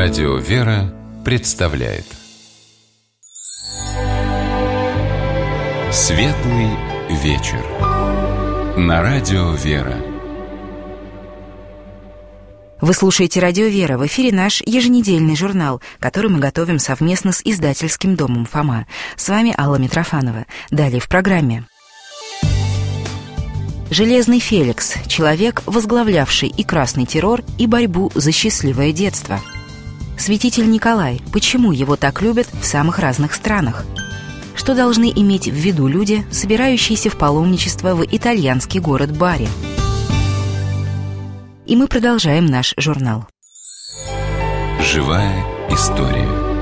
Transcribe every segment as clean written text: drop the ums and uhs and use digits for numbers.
Радио «Вера» представляет Светлый вечер на Радио «Вера». Вы слушаете «Радио Вера». В эфире наш еженедельный журнал, который мы готовим совместно с издательским домом «Фома». С вами Алла Митрофанова. Далее в программе. Железный Феликс – человек, возглавлявший и красный террор, и борьбу за счастливое детство. Святитель Николай – почему его так любят в самых разных странах? Что должны иметь в виду люди, собирающиеся в паломничество в итальянский город Бари? И мы продолжаем наш журнал. Живая история.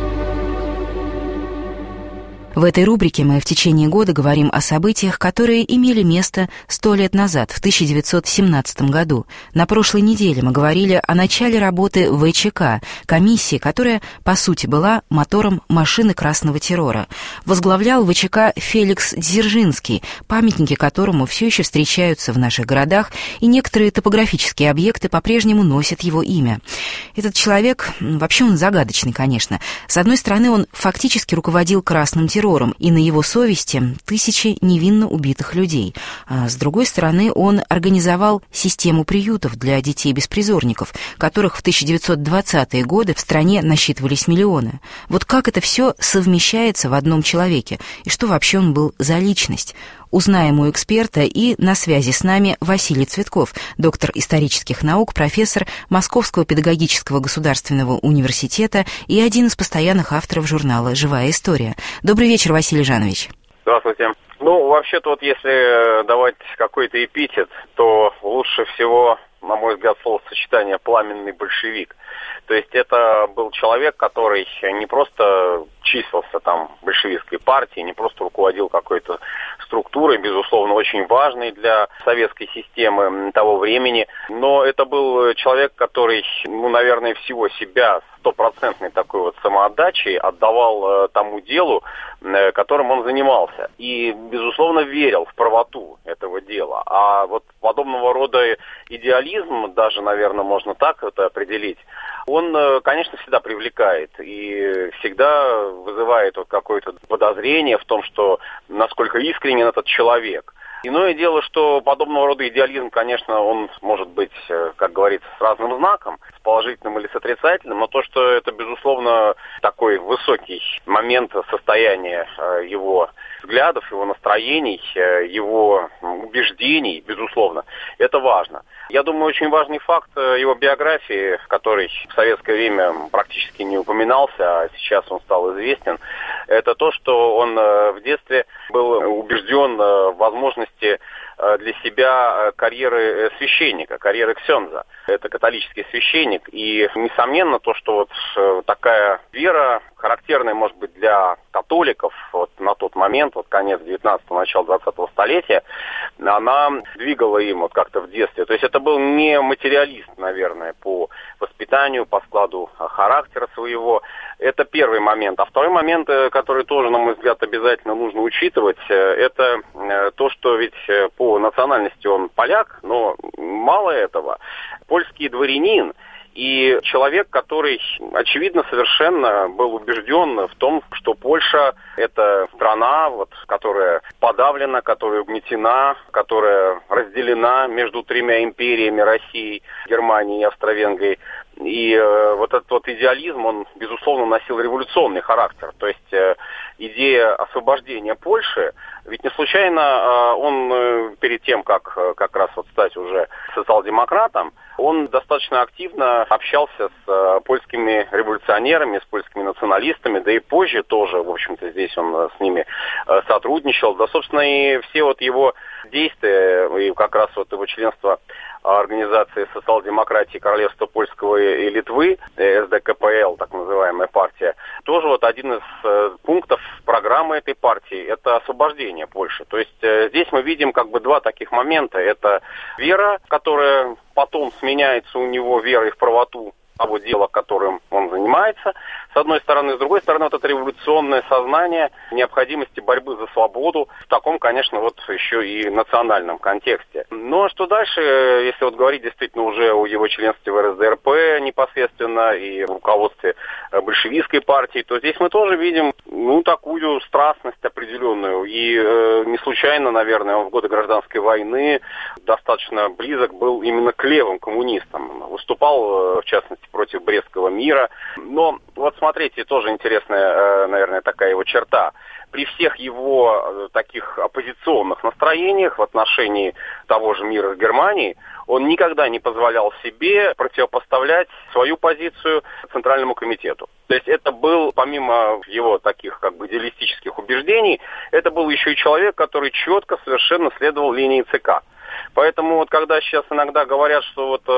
В этой рубрике мы в течение года говорим о событиях, которые имели место 100 лет назад, в 1917 году. На прошлой неделе мы говорили о начале работы ВЧК, комиссии, которая, по сути, была мотором машины красного террора. Возглавлял ВЧК Феликс Дзержинский, памятники которому все еще встречаются в наших городах, и некоторые топографические объекты по-прежнему носят его имя. Этот человек, вообще он загадочный, конечно. С одной стороны, он фактически руководил красным террором, и на его совести тысячи невинно убитых людей. А с другой стороны, он организовал систему приютов для детей-беспризорников, которых в 1920-е годы в стране насчитывались миллионы. Вот как это все совмещается в одном человеке? И что вообще он был за личность? Узнаем у эксперта, и на связи с нами Василий Цветков, доктор исторических наук, профессор Московского педагогического государственного университета и один из постоянных авторов журнала «Живая история». Добрый вечер, Василий Жанович. Здравствуйте. Вообще-то если давать какой-то эпитет, то лучше всего, на мой взгляд, словосочетание «пламенный большевик». То есть это был человек, который не просто числился там в большевистской партии, не просто руководил какой-то структурой, безусловно, очень важной для советской системы того времени, но это был человек, который, наверное, всего себя стопроцентной такой вот самоотдачей отдавал тому делу, которым он занимался. И, безусловно, верил в правоту этого дела. А вот подобного рода идеализм, даже, наверное, можно так это определить, он, конечно, всегда привлекает и всегда вызывает вот какое-то подозрение в том, что насколько искренен этот человек. Иное дело, что подобного рода идеализм, конечно, он может быть, как говорится, с разным знаком, с положительным или с отрицательным, но то, что это, безусловно, такой высокий момент состояния его взглядов, его настроений, его убеждений, безусловно, это важно. Я думаю, очень важный факт его биографии, который в советское время практически не упоминался, а сейчас он стал известен, это то, что он в детстве был убежден в возможности для себя карьеры священника, карьеры ксенза. Это католический священник, и, несомненно, то, что вот такая вера, характерная, может быть, для католиков вот на тот момент, вот конец 19-го, начало 20-го столетия, она двигала им вот как-то в детстве. То есть это был не материалист, наверное, по воспитанию, по складу характера своего. Это первый момент. А второй момент, который тоже, на мой взгляд, обязательно нужно учитывать, это то, что ведь по национальности он поляк, но мало этого. Польский дворянин и человек, который, очевидно, совершенно был убежден в том, что Польша – это страна, вот, которая подавлена, которая угнетена, которая разделена между тремя империями – Россией, Германией и Австро-Венгрией. И вот этот вот идеализм, он, безусловно, носил революционный характер. То есть идея освобождения Польши, ведь не случайно он перед тем, как раз вот стать уже социал-демократом, он достаточно активно общался с польскими революционерами, с польскими националистами, да и позже тоже, в общем-то, здесь он с ними сотрудничал. Да, собственно, и все вот его действия, и как раз вот его членство Организации социал-демократии Королевства Польского и Литвы, СДКПЛ, так называемая партия, тоже вот один из пунктов программы этой партии – это освобождение Польши. То есть здесь мы видим как бы два таких момента. Это вера, которая потом сменяется у него верой в правоту того дела, которым он занимается, с одной стороны. С другой стороны, вот это революционное сознание необходимости борьбы за свободу в таком, конечно, вот еще и национальном контексте. Ну, а что дальше, если вот говорить действительно уже о его членстве в РСДРП непосредственно и в руководстве большевистской партии, то здесь мы тоже видим, ну, такую страстность определенную. И не случайно, наверное, он в годы гражданской войны достаточно близок был именно к левым коммунистам. Выступал, в частности, против Брестского мира. Но вот смотрите, тоже интересная, наверное, такая его черта. При всех его таких оппозиционных настроениях в отношении того же мира с Германией, он никогда не позволял себе противопоставлять свою позицию Центральному комитету. То есть это был, помимо его таких как бы идеалистических убеждений, это был еще и человек, который четко совершенно следовал линии ЦК. Поэтому вот когда сейчас иногда говорят, что вот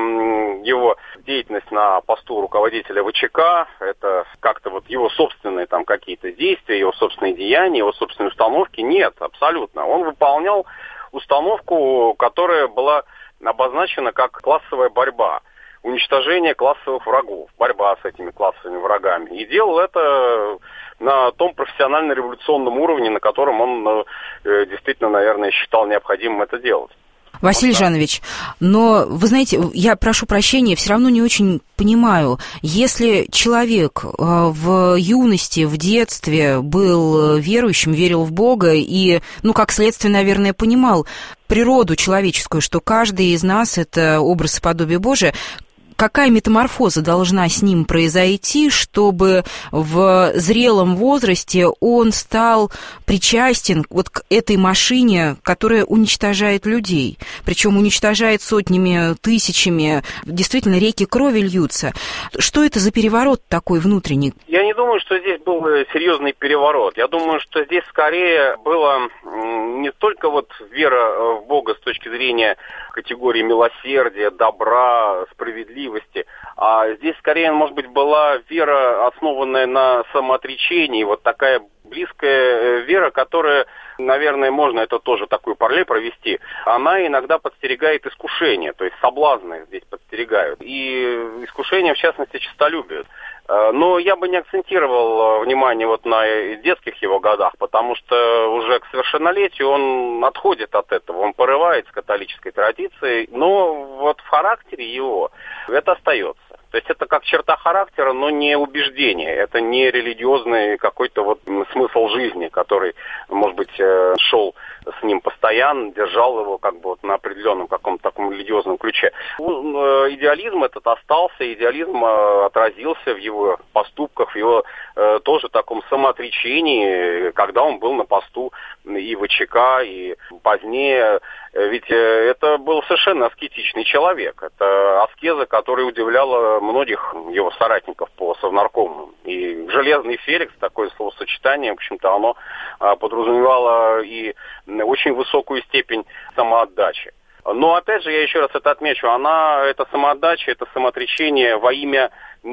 его деятельность на посту руководителя ВЧК, это как-то вот его собственные там какие-то действия, его собственные деяния, его собственные установки, нет, абсолютно. Он выполнял установку, которая была обозначена как классовая борьба, уничтожение классовых врагов, борьба с этими классовыми врагами. И делал это на том профессионально-революционном уровне, на котором он действительно, наверное, считал необходимым это делать. Василий Жанович, но, вы знаете, я прошу прощения, все равно не очень понимаю, если человек в юности, в детстве был верующим, верил в Бога и, ну, как следствие, наверное, понимал природу человеческую, что каждый из нас — это образ и подобие Божие, какая метаморфоза должна с ним произойти, чтобы в зрелом возрасте он стал причастен вот к этой машине, которая уничтожает людей, причем уничтожает сотнями, тысячами, действительно реки крови льются. Что это за переворот такой внутренний? Я не думаю, что здесь был серьезный переворот. Я думаю, что здесь скорее было не только вот вера в Бога с точки зрения категории милосердия, добра, справедливости, а здесь скорее, может быть, была вера, основанная на самоотречении, вот такая близкая вера, которая, наверное, можно это тоже такую параллель провести, она иногда подстерегает искушения, то есть соблазны здесь подстерегают, и искушения, в частности, честолюбие. Но я бы не акцентировал внимание вот на детских его годах, потому что уже к совершеннолетию он отходит от этого, он порывает с католической традицией, но вот в характере его это остается. То есть это как черта характера, но не убеждение, это не религиозный какой-то вот смысл жизни, который, может быть, шел с ним постоянно, держал его как бы вот на определенном каком-то таком религиозном ключе. Идеализм этот остался, идеализм отразился в его поступках, в его тоже таком самоотречении, когда он был на посту и ВЧК, и позднее. Ведь это был совершенно аскетичный человек. Это аскеза, которая удивляла многих его соратников по совнаркому. И «железный Феликс», такое словосочетание, в общем-то, оно подразумевало и очень высокую степень самоотдачи. Но, опять же, я еще раз это отмечу, эта самоотдача, это самоотречение во имя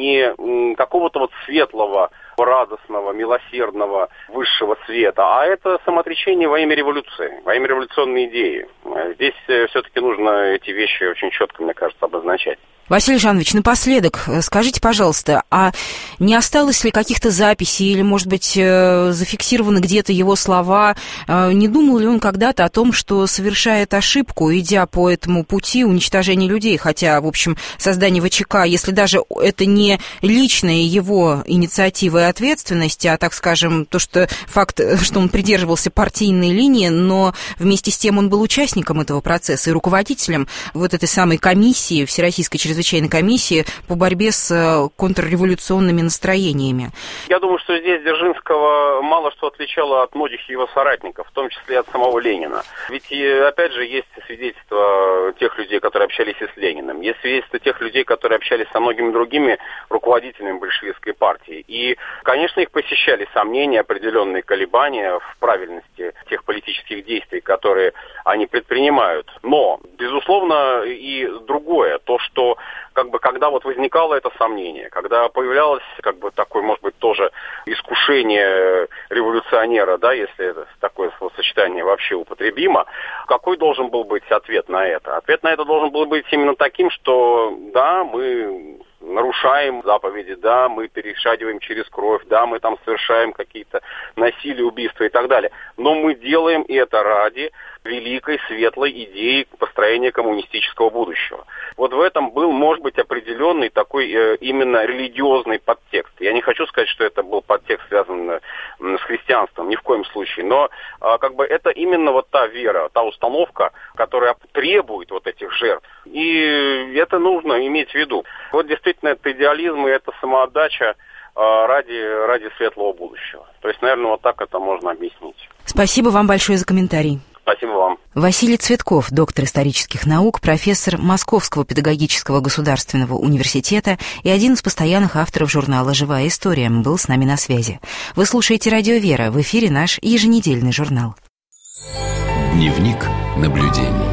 не какого-то вот светлого, радостного, милосердного, высшего света, а это самоотречение во имя революции, во имя революционной идеи. Здесь все-таки нужно эти вещи очень четко, мне кажется, обозначать. Василий Жанович, напоследок, скажите, пожалуйста, а не осталось ли каких-то записей или, может быть, зафиксированы где-то его слова? Не думал ли он когда-то о том, что совершает ошибку, идя по этому пути уничтожения людей? Хотя, в общем, создание ВЧК, если даже это не личная его инициатива и ответственность, а, так скажем, факт, что он придерживался партийной линии, но вместе с тем он был участником этого процесса и руководителем вот этой самой комиссии, Всероссийской чрезвычайной комиссии по борьбе с контрреволюционными настроениями. Я думаю, что здесь Дзержинского мало что отличало от многих его соратников, в том числе и от самого Ленина. Ведь, опять же, есть свидетельства тех людей, которые общались и с Лениным, есть свидетельства тех людей, которые общались со многими другими руководителями большевистской партии. И, конечно, их посещали сомнения, определенные колебания в правильности тех политических действий, которые они предпринимают. Но, безусловно, и другое, то, что когда вот возникало это сомнение, когда появлялось такое, может быть, тоже искушение революционера, да, если такое словосочетание вообще употребимо, какой должен был быть ответ на это? Ответ на это должен был быть именно таким, что да, мы нарушаем заповеди, да, мы перешагиваем через кровь, да, мы там совершаем какие-то насилия, убийства и так далее. Но мы делаем это ради великой, светлой идеи построения коммунистического будущего. Вот в этом был, может быть, определенный такой именно религиозный подтекст. Я не хочу сказать, что это был подтекст, связанный с христианством, ни в коем случае. Но как бы это именно вот та вера, та установка, которая требует вот этих жертв. И это нужно иметь в виду. Вот действительно это идеализм и это самоотдача ради светлого будущего. То есть, наверное, вот так это можно объяснить. Спасибо вам большое за комментарий. Спасибо вам. Василий Цветков, доктор исторических наук, профессор Московского педагогического государственного университета и один из постоянных авторов журнала «Живая история», был с нами на связи. Вы слушаете «Радио Вера», в эфире наш еженедельный журнал. Дневник наблюдений.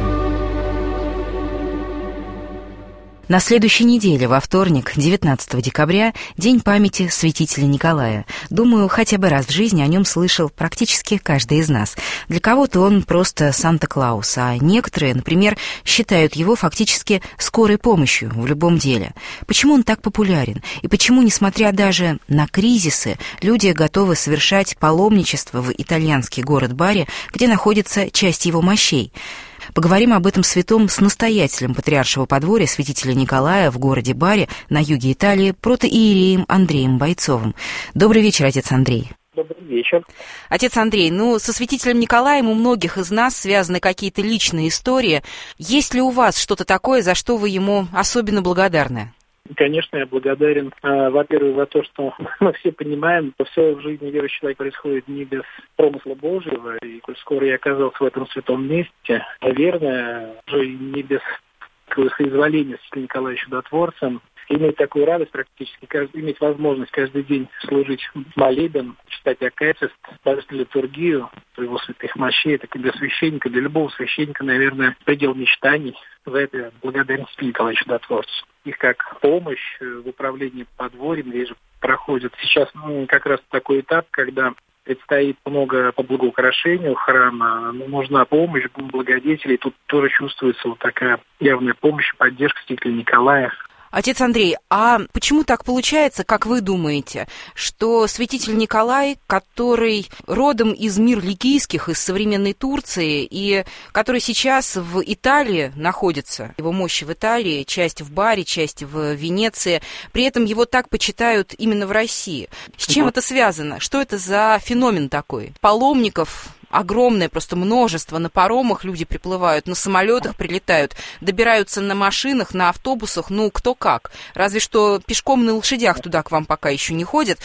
На следующей неделе, во вторник, 19 декабря, День памяти святителя Николая. Думаю, хотя бы раз в жизни о нем слышал практически каждый из нас. Для кого-то он просто Санта-Клаус, а некоторые, например, считают его фактически скорой помощью в любом деле. Почему он так популярен? И почему, несмотря даже на кризисы, люди готовы совершать паломничество в итальянский город Бари, где находится часть его мощей? Поговорим об этом святом с настоятелем Патриаршего подворья святителя Николая в городе Бари на юге Италии, протоиереем Андреем Бойцовым. Добрый вечер, отец Андрей. Добрый вечер. Отец Андрей, со святителем Николаем у многих из нас связаны какие-то личные истории. Есть ли у вас что-то такое, за что вы ему особенно благодарны? Конечно, я благодарен, во-первых, за то, что мы все понимаем, что все в жизни верующего человека происходит не без промысла Божьего, и коль скоро я оказался в этом святом месте, наверное, уже не без соизволения святителя Николая Чудотворцем, иметь такую радость практически, иметь возможность каждый день служить молебен, читать акафист, божественную литургию его святых мощей, так и для священника, для любого священника, наверное, предел мечтаний. За это благодарен святителю Николаю Чудотворцу. Их как помощь в управлении подворьем, здесь же проходит сейчас как раз такой этап, когда предстоит много по благоукрашению храма, нужна помощь благодетелей, тут тоже чувствуется вот такая явная помощь и поддержка святителя Николая. Отец Андрей, а почему так получается, как вы думаете, что святитель Николай, который родом из мир ликийских, из современной Турции, и который сейчас в Италии находится, его мощи в Италии, часть в Бари, часть в Венеции, при этом его так почитают именно в России? С чем это связано? Что это за феномен такой? Паломников огромное просто множество, на паромах люди приплывают, на самолетах прилетают, добираются на машинах, на автобусах, кто как. Разве что пешком на лошадях туда к вам пока еще не ходят.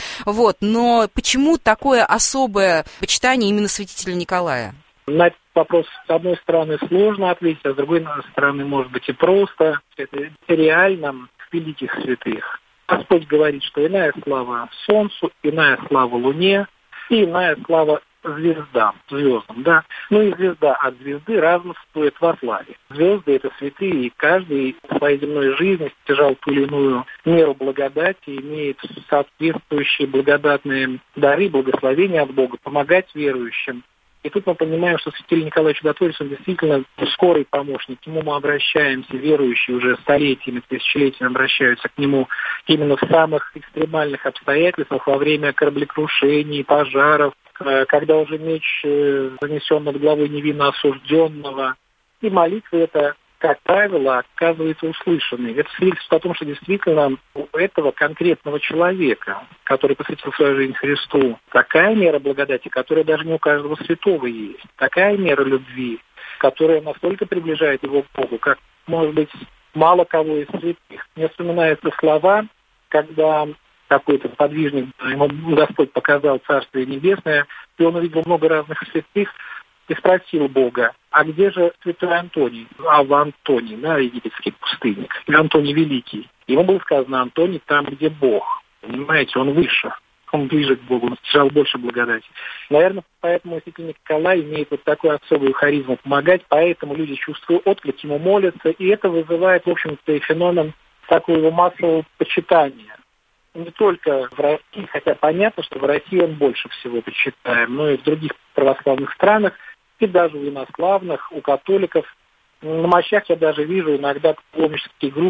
Но почему такое особое почитание именно святителя Николая? На этот вопрос, с одной стороны, сложно ответить, а с другой стороны, может быть, и просто. Это реально в великих святых. Господь говорит, что иная слава солнцу, иная слава луне и иная слава звездам, звездам, да. И звезда от звезды равенствует во славе. Звезды — это святые, и каждый в своей земной жизни стяжал ту или иную меру благодати, имеет соответствующие благодатные дары, благословения от Бога, помогать верующим. И тут мы понимаем, что святитель Николай Чудотворец, он действительно скорый помощник. К нему мы обращаемся, верующие уже столетиями, тысячелетиями обращаются к нему именно в самых экстремальных обстоятельствах, во время кораблекрушений, пожаров, когда уже меч занесен над головой невинно осужденного. И молитва эта, как правило, оказывается услышанной. Это свидетельствует о том, что действительно у этого конкретного человека, который посвятил свою жизнь Христу, такая мера благодати, которая даже не у каждого святого есть, такая мера любви, которая настолько приближает его к Богу, как, может быть, мало кого из святых. Мне вспоминаются слова, когда какой-то подвижник, ему Господь показал Царствие Небесное, и он увидел много разных святых, и спросил Бога, а где же святой Антоний? В Антоний, египетский пустынник, или Антоний Великий. Ему было сказано: Антоний там, где Бог. Понимаете, он выше, он ближе к Богу, он стяжал больше благодати. Наверное, поэтому святитель Николай имеет вот такую особую харизму помогать, поэтому люди чувствуют отклик, ему молятся, и это вызывает, в общем-то, и феномен такого массового почитания. Не только в России, хотя понятно, что в России он больше всего почитаем, но и в других православных странах, и даже у инославных, у католиков. На мощах я даже вижу иногда паломнические группы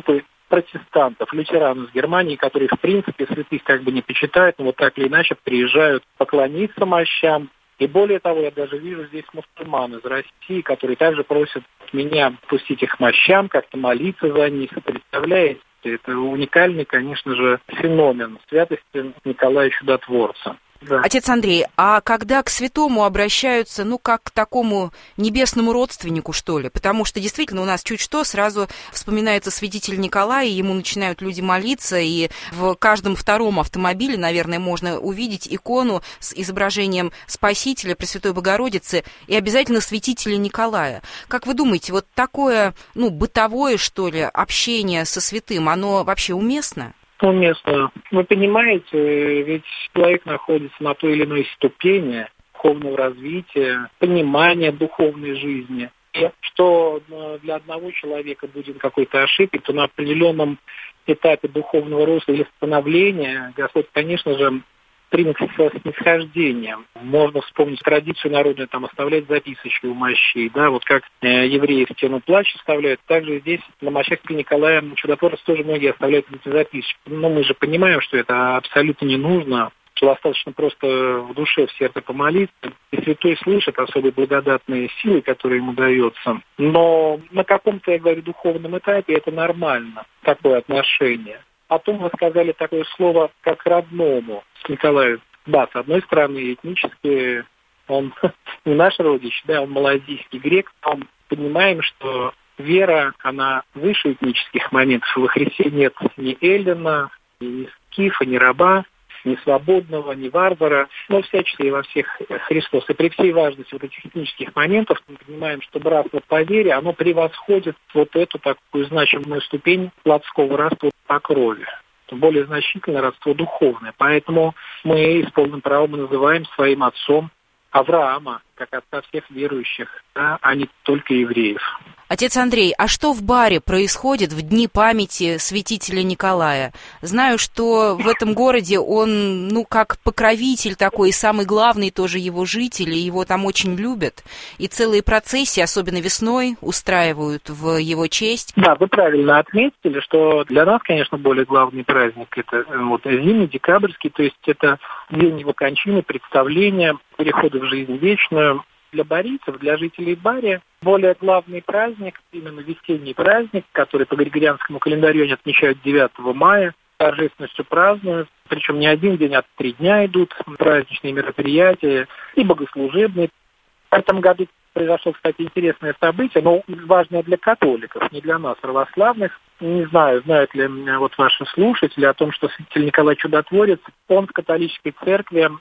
протестантов, лютеран из Германии, которые, в принципе, святых как бы не почитают, но вот так или иначе приезжают поклониться мощам. И более того, я даже вижу здесь мусульман из России, которые также просят меня пустить их мощам, как-то молиться за них. Представляете, это уникальный, конечно же, феномен святости Николая Чудотворца. Да. Отец Андрей, а когда к святому обращаются, как к такому небесному родственнику, что ли? Потому что действительно у нас чуть что сразу вспоминается святитель Николай, и ему начинают люди молиться, и в каждом втором автомобиле, наверное, можно увидеть икону с изображением Спасителя, Пресвятой Богородицы и обязательно святителя Николая. Как вы думаете, вот такое, бытовое, что ли, общение со святым, оно вообще уместно? Уместно. Вы понимаете, ведь человек находится на той или иной ступени духовного развития, понимания духовной жизни. И что для одного человека будет какой-то ошибкой, то на определенном этапе духовного роста или становления Господь, конечно же, примет со снисхождением. Можно вспомнить традицию народную, оставлять записочки у мощей, вот как евреи в стену плача оставляют, также здесь на мощах Николая Чудотворца тоже многие оставляют эти записочки. Но мы же понимаем, что это абсолютно не нужно, что достаточно просто в душе, в сердце помолиться, и святой слышит особые благодатные силы, которые ему даются. Но на каком-то, я говорю, духовном этапе это нормально, такое отношение. Потом вы сказали такое слово, как родному с Николаем. Да, с одной стороны, этнически он не наш родич, он малазийский грек. Мы понимаем, что вера, она выше этнических моментов. Во Христе нет ни эллина, ни скифа, ни раба, ни свободного, ни варвара, но всячески во всех Христос. И при всей важности этих этнических моментов мы понимаем, что братство по вере, оно превосходит эту такую значимую ступень плотского родства по крови. Более значительное родство духовное. Поэтому мы с полным правом называем своим отцом Авраама, как отца всех верующих, а не только евреев. Отец Андрей, а что в Баре происходит в дни памяти святителя Николая? Знаю, что в этом городе он, как покровитель такой, и самый главный тоже его жители, его там очень любят, и целые процессии, особенно весной, устраивают в его честь. Да, вы правильно отметили, что для нас, конечно, более главный праздник это зимний, декабрьский, то есть это день его кончины, представления, перехода в жизнь вечную. Для барийцев, для жителей Бари более главный праздник, именно весенний праздник, который по григорианскому календарю они отмечают 9 мая, торжественностью празднуют, причем не один день, а 3 дня идут праздничные мероприятия и богослужебные. В этом году произошло, кстати, интересное событие, но важное для католиков, не для нас, православных. Не знаю, знают ли ваши слушатели о том, что святитель Николай Чудотворец, он в католической церкви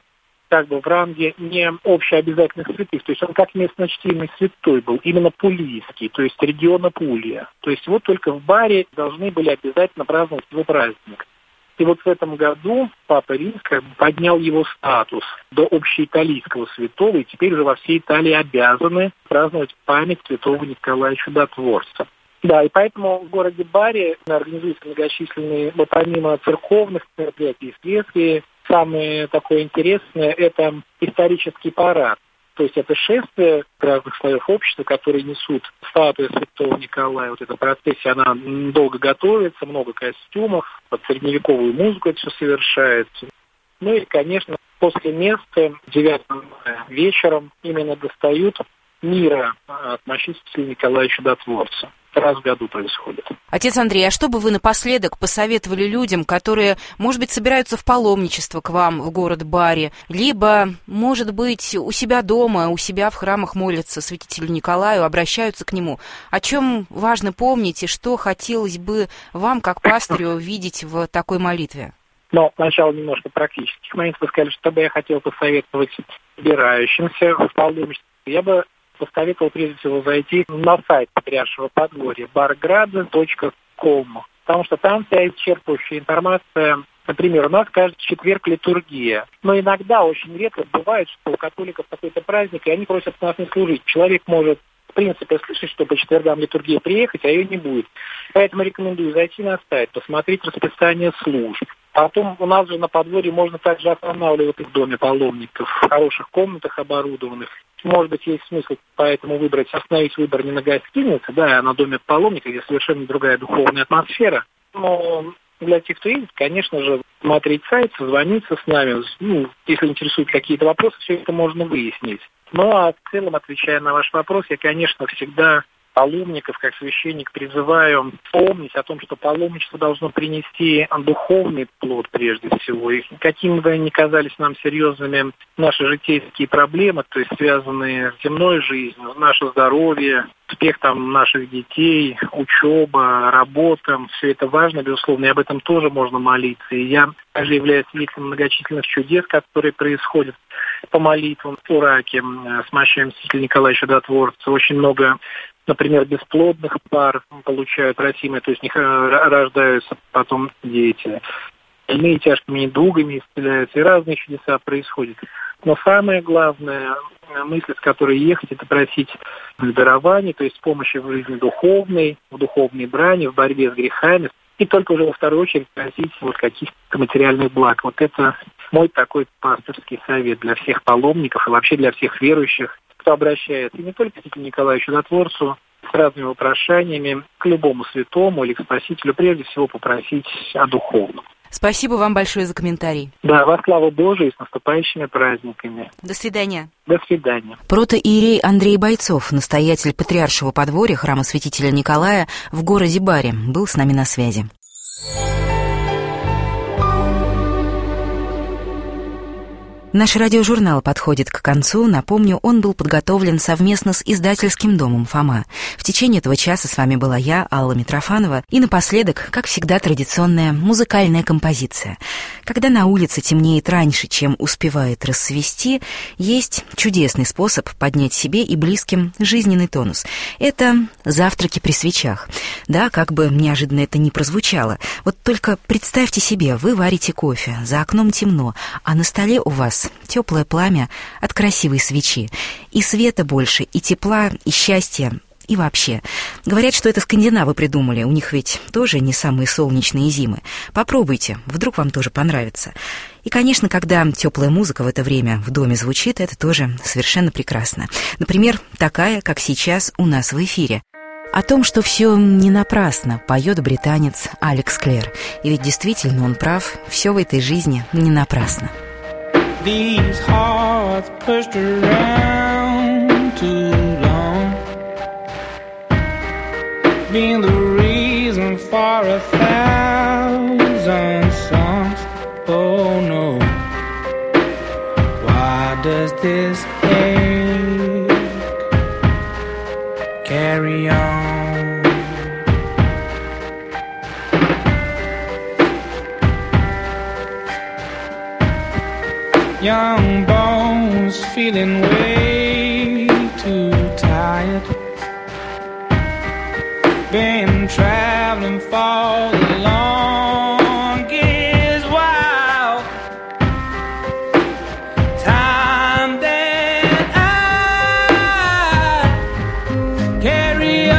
в ранге не общеобязательных святых. То есть он как местночтимый святой был, именно пулийский, то есть региона Пулия. То есть только в Баре должны были обязательно праздновать его праздник. И в этом году Папа Римский поднял его статус до общеиталийского святого, и теперь уже во всей Италии обязаны праздновать память святого Николая Чудотворца. Да, и поэтому в городе Бари организуются многочисленные, помимо церковных мероприятий, следствий. Самое такое интересное – это исторический парад. То есть это шествие разных слоев общества, которые несут статую святого Николая. Эта процессия, она долго готовится, много костюмов, под средневековую музыку это все совершается. И, конечно, после места 9 мая вечером именно достают мира от мощи святителя Николая Чудотворца. Раз в году происходит. Отец Андрей, а что бы вы напоследок посоветовали людям, которые, может быть, собираются в паломничество к вам в город Бари, либо, может быть, у себя дома, у себя в храмах молятся святителю Николаю, обращаются к нему? О чем важно помнить и что хотелось бы вам, как пастырю, видеть в такой молитве? Но сначала немножко практических моментов. Вы сказали, что бы я хотел посоветовать собирающимся в паломничество. Я бы посоветовал прежде всего зайти на сайт Патриаршего подворья bargrad.com, потому что там вся исчерпывающая информация. Например, у нас каждый четверг литургия. Но иногда, очень редко бывает, что у католиков какой-то праздник, и они просят нас не служить. Человек может, в принципе, слышать, что по четвергам литургия приехать, а ее не будет. Поэтому рекомендую зайти на сайт, посмотреть расписание служб. Потом у нас же на подворье можно также останавливаться в доме паломников, в хороших комнатах оборудованных. Может быть, есть смысл поэтому остановить выбор не на гостинице, а на доме паломника, где совершенно другая духовная атмосфера. Но для тех, кто едет, конечно же, смотреть сайт, созвониться с нами. Если интересуют какие-то вопросы, все это можно выяснить. Ну, а в целом, отвечая на ваш вопрос, я, конечно, всегда паломников, как священник, призываю помнить о том, что паломничество должно принести духовный плод прежде всего. И какими бы ни казались нам серьезными наши житейские проблемы, то есть связанные с земной жизнью, наше здоровье, успех наших детей, учеба, работа, все это важно, безусловно, и об этом тоже можно молиться. И я также являюсь свидетелем многочисленных чудес, которые происходят по молитвам в Ираке с мощами святителя Николая Чудотворца. Очень много, например, бесплодных пар получают рождение, то есть них рождаются потом дети. Больные тяжкими недугами исцеляются, и разные чудеса происходят. Но самое главное, мысль, с которой ехать, это просить дарований, то есть помощи в жизни духовной, в духовной брани, в борьбе с грехами, и только уже во вторую очередь просить каких-то материальных благ. Вот это мой такой пасторский совет для всех паломников и вообще для всех верующих, кто обращается и не только к святителю Николаю Чудотворцу с разными вопрошаниями, к любому святому или к Спасителю, прежде всего попросить о духовном. Спасибо вам большое за комментарий. Да, во славу Божию и с наступающими праздниками. До свидания. До свидания. Протоиерей Андрей Бойцов, настоятель Патриаршего подворья храма святителя Николая в городе Баре, был с нами на связи. Наш радиожурнал подходит к концу. Напомню, он был подготовлен совместно с издательским домом «Фома». В течение этого часа с вами была я, Алла Митрофанова. И напоследок, как всегда, традиционная музыкальная композиция. Когда на улице темнеет раньше, чем успевает рассвести, есть чудесный способ поднять себе и близким жизненный тонус. Это завтраки при свечах. Да, как бы неожиданно это ни прозвучало. Вот только представьте себе, вы варите кофе, за окном темно, а на столе у вас теплое пламя от красивой свечи. И света больше, и тепла, и счастья, и вообще. Говорят, что это скандинавы придумали. У них ведь тоже не самые солнечные зимы. Попробуйте, вдруг вам тоже понравится. И, конечно, когда теплая музыка в это время в доме звучит, это тоже совершенно прекрасно. Например, такая, как сейчас у нас в эфире. О том, что все не напрасно, поет британец Алекс Клэр. И ведь действительно он прав, все в этой жизни не напрасно. These hearts pushed around too long, being the reason for 1,000 songs. Oh no, why does this ache carry on? Young bones feeling way too tired, been traveling for the longest while, time that I carry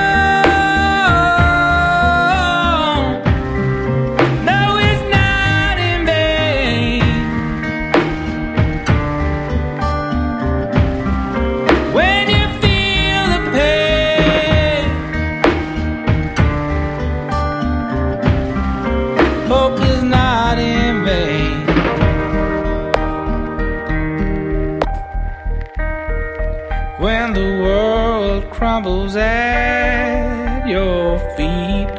on. No, it's not in vain. When you feel the pain, hope is not in vain. When the world crumbles at your feet,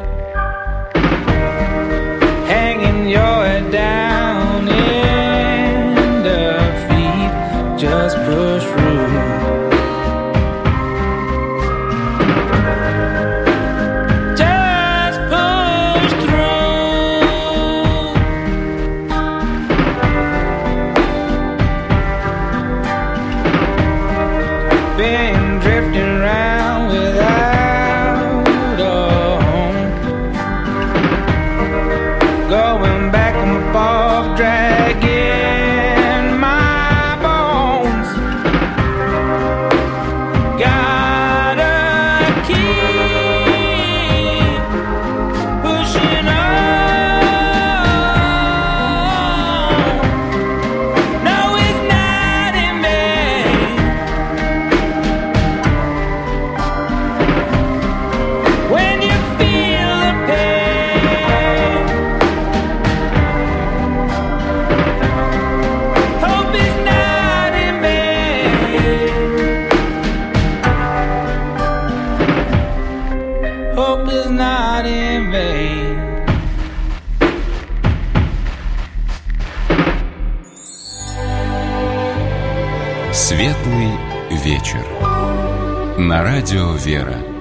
hanging your head down in defeat, just push through. Just push through. Been drifting around without a home, Светлый вечер. На радио «Вера».